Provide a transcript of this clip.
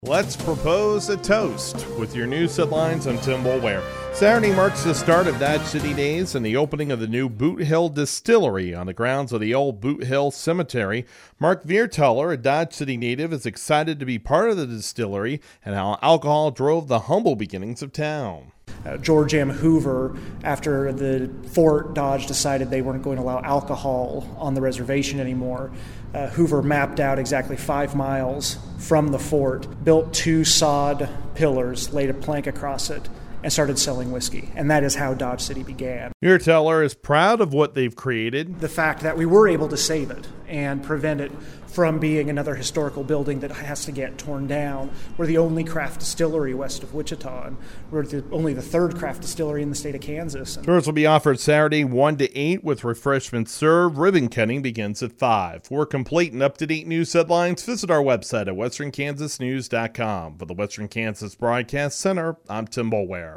Let's propose a toast with your news headlines. I'm Tim Boulware. Saturday marks the start of Dodge City Days and the opening of the new Boot Hill Distillery on the grounds of the old Boot Hill Cemetery. Mark Vierteller, a Dodge City native, is excited to be part of the distillery and how alcohol drove the humble beginnings of town. George M. Hoover, after the Fort Dodge decided they weren't going to allow alcohol on the reservation anymore, Hoover mapped out exactly 5 miles from the fort, built 2 sod pillars, laid a plank across it, and started selling whiskey. And that is how Dodge City began. Vierteller is proud of what they've created. The fact that we were able to save it and prevent it from being another historical building that has to get torn down. We're the only craft distillery west of Wichita, and we're only the 3rd craft distillery in the state of Kansas. Tours will be offered Saturday 1 to 8 with refreshments served. Ribbon cutting begins at 5. For complete and up-to-date news headlines, visit our website at westernkansasnews.com. For the Western Kansas Broadcast Center, I'm Tim Boulware.